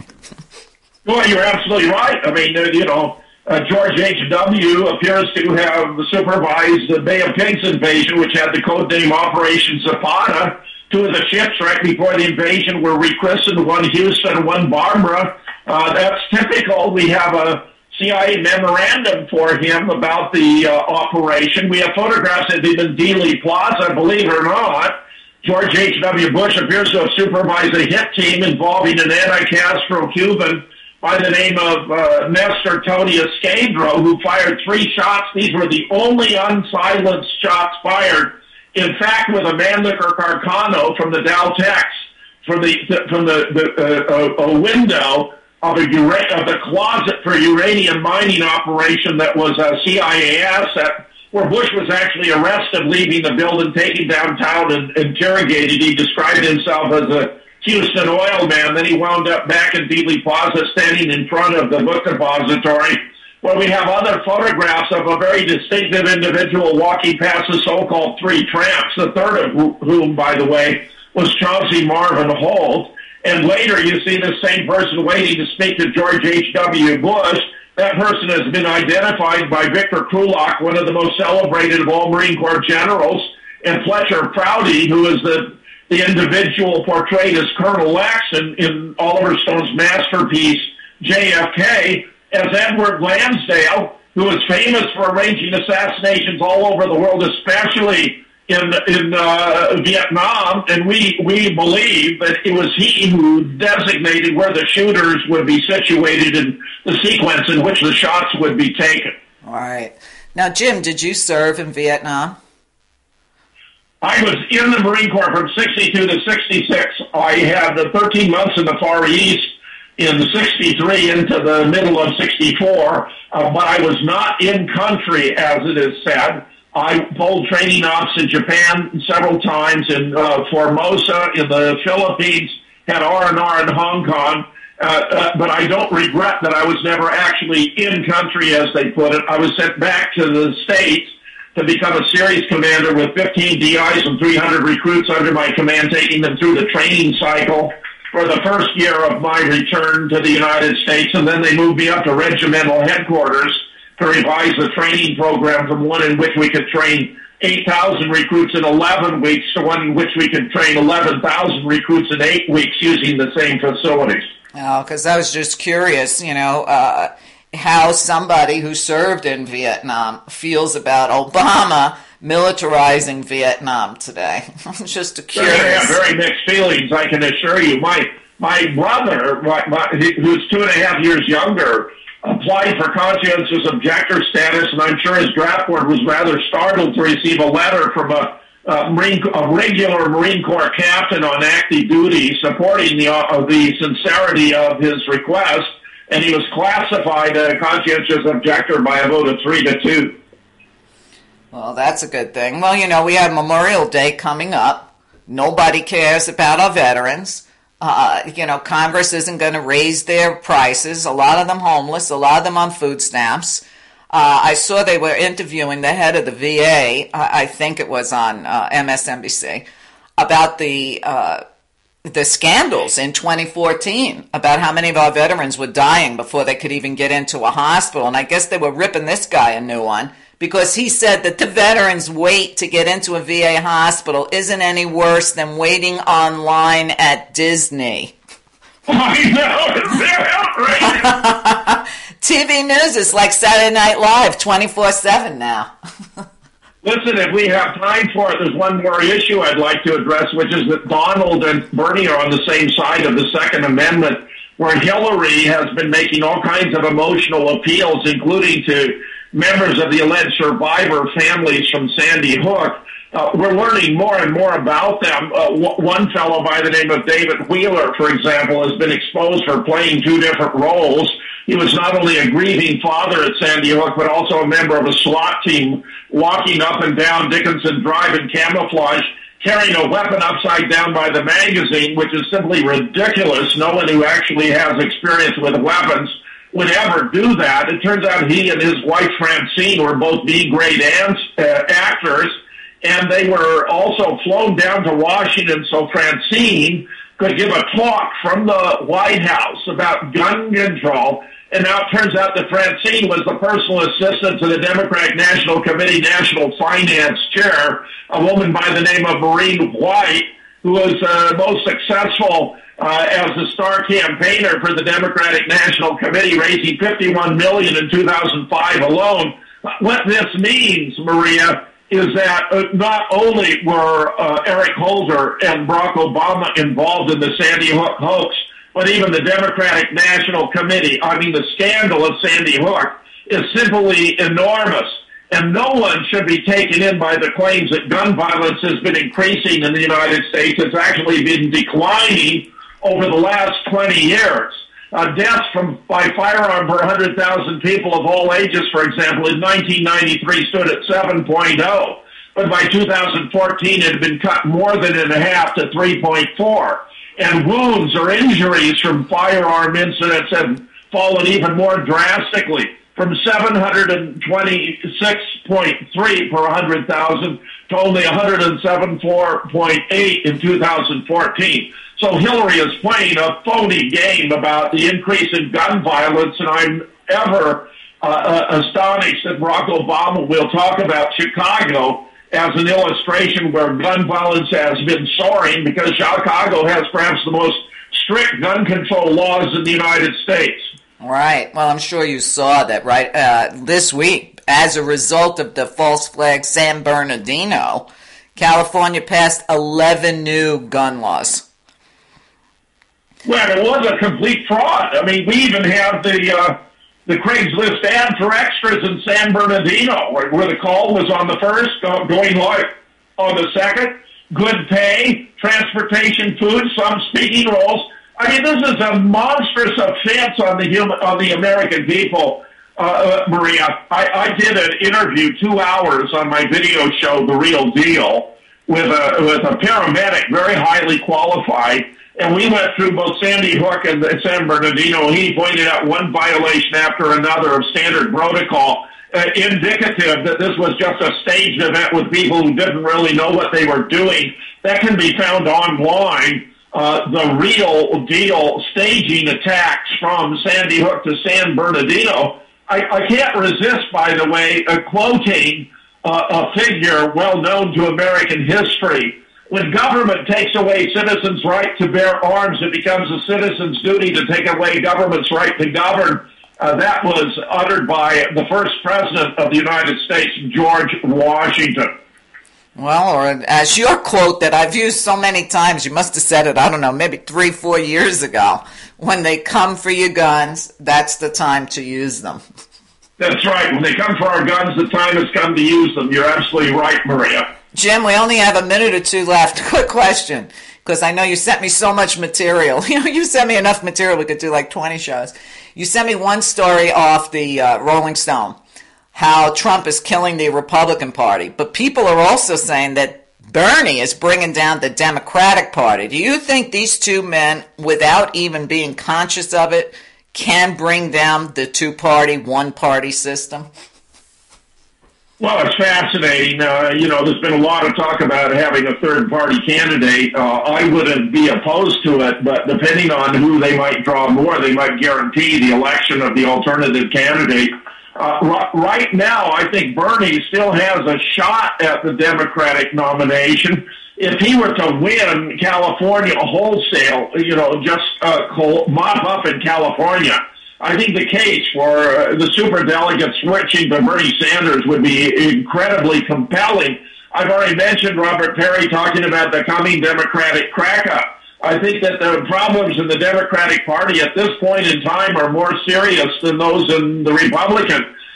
Well, you're absolutely right. I mean, you know, uh, George H W appears to have supervised the Bay of Pigs invasion, which had the code name Operation Zapata. Two of the ships right before the invasion were rechristened, one Houston, one Barbara. Uh, that's typical. We have a C I A memorandum for him about the uh, operation. We have photographs of him in Dealey Plaza. Believe it or not, George H W. Bush appears to have supervised a hit team involving an anti-Castro Cuban by the name of uh, Nestor Tony Escadro, who fired three shots. These were the only unsilenced shots fired. In fact, with a Mannlicher Carcano from the Dow Tex, from the from the, the uh, a window of, a, of the closet for uranium mining operation that was a C I A asset, where Bush was actually arrested, leaving the building, taken downtown, and interrogated. He described himself as a Houston oil man. Then he wound up back in Dealey Plaza, standing in front of the book depository, where we have other photographs of a very distinctive individual walking past the so-called three tramps, the third of whom, by the way, was Chauncey Marvin Holt. And later you see the same person waiting to speak to George H W. Bush. That person has been identified by Victor Krulak, one of the most celebrated of all Marine Corps generals, and Fletcher Prouty, who is the, the individual portrayed as Colonel X in, in Oliver Stone's masterpiece, J F K, as Edward Lansdale, who is famous for arranging assassinations all over the world, especially in in uh, Vietnam, and we, we believe that it was he who designated where the shooters would be situated in the sequence in which the shots would be taken. All right. Now, Jim, did you serve in Vietnam? I was in the Marine Corps from sixty-two to sixty-six. I had thirteen months in the Far East in sixty-three into the middle of sixty-four, uh, but I was not in country, as it is said. I pulled training ops in Japan several times, in uh, Formosa, in the Philippines, had R and R in Hong Kong, uh, uh, but I don't regret that I was never actually in country, as they put it. I was sent back to the States to become a series commander with fifteen D Is and three hundred recruits under my command, taking them through the training cycle for the first year of my return to the United States, and then they moved me up to regimental headquarters to revise the training program from one in which we could train eight thousand recruits in eleven weeks to one in which we could train eleven thousand recruits in eight weeks using the same facilities. Oh, because I was just curious, you know, uh, how somebody who served in Vietnam feels about Obama militarizing Vietnam today. I'm just curious. I have very mixed feelings, I can assure you. My my brother, my, my, who's two and a half years younger, applied for conscientious objector status, and I'm sure his draft board was rather startled to receive a letter from a, a, Marine, a regular Marine Corps captain on active duty supporting the, uh, the sincerity of his request, and he was classified a conscientious objector by a vote of three to two. Well, that's a good thing. Well, you know, we have Memorial Day coming up. Nobody cares about our veterans. Uh, you know, Congress isn't going to raise their prices. A lot of them homeless, a lot of them on food stamps. Uh, I saw they were interviewing the head of the V A, I, I think it was on uh, M S N B C, about the uh, the scandals in twenty fourteen, about how many of our veterans were dying before they could even get into a hospital. And I guess they were ripping this guy a new one, because he said that the veterans' wait to get into a V A hospital isn't any worse than waiting online at Disney. I know, it's outrageous. T V news is like Saturday Night Live, twenty-four seven now. Listen, if we have time for it, there's one more issue I'd like to address, which is that Donald and Bernie are on the same side of the Second Amendment, where Hillary has been making all kinds of emotional appeals, including to members of the alleged survivor families from Sandy Hook, Uh, we're learning more and more about them. Uh, w- one fellow by the name of David Wheeler, for example, has been exposed for playing two different roles. He was not only a grieving father at Sandy Hook, but also a member of a SWAT team walking up and down Dickinson Drive in camouflage, carrying a weapon upside down by the magazine, which is simply ridiculous. No one who actually has experience with weapons would ever do that. It turns out he and his wife Francine were both B-grade ants, uh, actors, and they were also flown down to Washington so Francine could give a talk from the White House about gun control. And now it turns out that Francine was the personal assistant to the Democratic National Committee National Finance Chair, a woman by the name of Maureen White, who was uh, most successful uh, as a star campaigner for the Democratic National Committee, raising fifty-one million dollars in two thousand five alone. What this means, Maria, is that uh, not only were uh, Eric Holder and Barack Obama involved in the Sandy Hook hoax, but even the Democratic National Committee, I mean, the scandal of Sandy Hook is simply enormous. And no one should be taken in by the claims that gun violence has been increasing in the United States. It's actually been declining over the last twenty years. Uh, deaths from by firearm per one hundred thousand people of all ages, for example, in nineteen ninety-three stood at seven point oh. But by two thousand fourteen, it had been cut more than in half to three point four. And wounds or injuries from firearm incidents have fallen even more drastically, from seven hundred twenty-six point three per one hundred thousand to only one hundred seventy-four point eight in two thousand fourteen. So Hillary is playing a phony game about the increase in gun violence, and I'm ever uh, astonished that Barack Obama will talk about Chicago as an illustration where gun violence has been soaring, because Chicago has perhaps the most strict gun control laws in the United States. Right. Well, I'm sure you saw that, right? Uh, this week, as a result of the false flag San Bernardino, California passed eleven new gun laws. Well, it was a complete fraud. I mean, we even have the uh, the Craigslist ad for extras in San Bernardino, where, where the call was on the first, uh, going live on the second. Good pay, transportation, food, some speaking roles. I mean, this is a monstrous offense on the human, on the American people, uh, uh, Maria. I, I did an interview, two hours on my video show, The Real Deal, with a with a paramedic, very highly qualified. And we went through both Sandy Hook and San Bernardino, and he pointed out one violation after another of standard protocol, uh, indicative that this was just a staged event with people who didn't really know what they were doing. That can be found online. Uh, the Real Deal staging attacks from Sandy Hook to San Bernardino. I, I can't resist, by the way, uh, quoting uh, a figure well known to American history. When government takes away citizens' right to bear arms, it becomes a citizen's duty to take away government's right to govern. Uh, that was uttered by the first president of the United States, George Washington. Well, or as your quote that I've used so many times, you must have said it, I don't know, maybe three, four years ago. When they come for your guns, that's the time to use them. That's right. When they come for our guns, the time has come to use them. You're absolutely right, Maria. Jim, we only have a minute or two left. Quick question, because I know you sent me so much material. You know, you sent me enough material we could do like twenty shows. You sent me one story off the uh, Rolling Stone, how Trump is killing the Republican Party. But people are also saying that Bernie is bringing down the Democratic Party. Do you think these two men, without even being conscious of it, can bring down the two-party, one-party system? Well, it's fascinating. Uh, you know, there's been a lot of talk about having a third-party candidate. Uh, I wouldn't be opposed to it, but depending on who they might draw more, they might guarantee the election of the alternative candidate. Uh, r- right now, I think Bernie still has a shot at the Democratic nomination. If he were to win California wholesale, you know, just uh, mop up in California, I think the case for uh, the superdelegates switching to Bernie Sanders would be incredibly compelling. I've already mentioned Robert Perry talking about the coming Democratic crack-up. I think that the problems in the Democratic Party at this point in time are more serious than those in the Republican.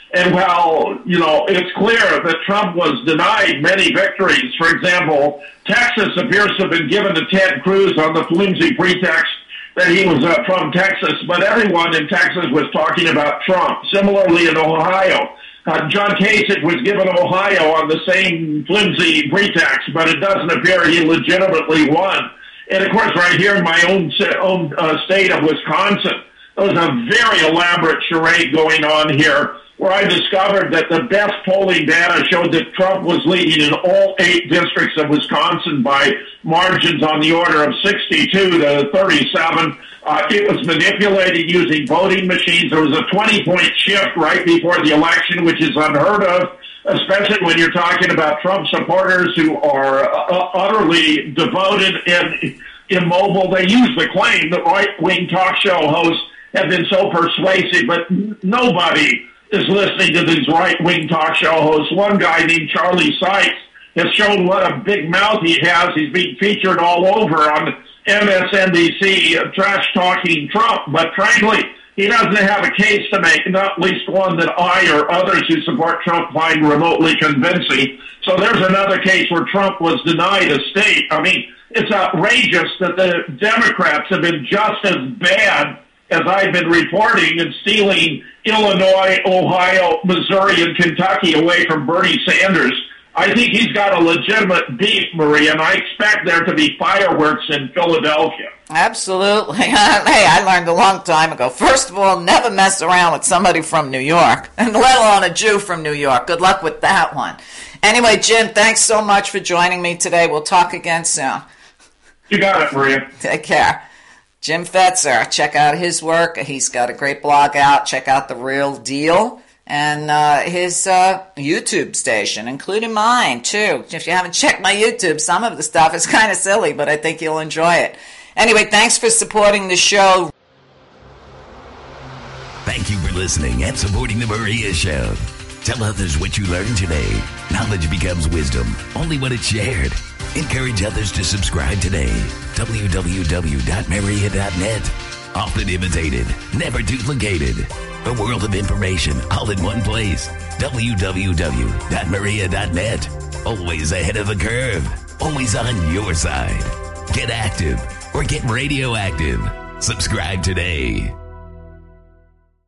And while, you know, it's clear that Trump was denied many victories, for example, Texas appears to have been given to Ted Cruz on the flimsy pretext that he was uh, from Texas, but everyone in Texas was talking about Trump. Similarly, in Ohio, uh, John Kasich was given Ohio on the same flimsy pretext, but it doesn't appear he legitimately won. And, of course, right here in my own, own uh, state of Wisconsin, there was a very elaborate charade going on here, where I discovered that the best polling data showed that Trump was leading in all eight districts of Wisconsin by margins on the order of sixty-two to thirty-seven. Uh, it was manipulated using voting machines. There was a twenty-point shift right before the election, which is unheard of, especially when you're talking about Trump supporters who are uh, utterly devoted and immobile. They use the claim that right-wing talk show hosts have been so persuasive, but nobody is listening to these right-wing talk show hosts. One guy named Charlie Sykes has shown what a big mouth he has. He's being featured all over on M S N B C, uh, trash-talking Trump. But frankly, he doesn't have a case to make, not least one that I or others who support Trump find remotely convincing. So there's another case where Trump was denied a state. I mean, it's outrageous that the Democrats have been just as bad as I've been reporting, and stealing Illinois, Ohio, Missouri, and Kentucky away from Bernie Sanders. I think he's got a legitimate beef, Maria, and I expect there to be fireworks in Philadelphia. Absolutely. Hey, I learned a long time ago. First of all, never mess around with somebody from New York, and let alone a Jew from New York. Good luck with that one. Anyway, Jim, thanks so much for joining me today. We'll talk again soon. You got it, Maria. Take care. Jim Fetzer, check out his work. He's got a great blog out. Check out The Real Deal and uh, his uh, YouTube station, including mine, too. If you haven't checked my YouTube, some of the stuff is kind of silly, but I think you'll enjoy it. Anyway, thanks for supporting the show. Thank you for listening and supporting The Maria Show. Tell others what you learned today. Knowledge becomes wisdom only when it's shared. Encourage others to subscribe today. w w w dot maria dot net. Often imitated, never duplicated. A world of information all in one place. w w w dot maria dot net. Always ahead of the curve. Always on your side. Get active or get radioactive. Subscribe today.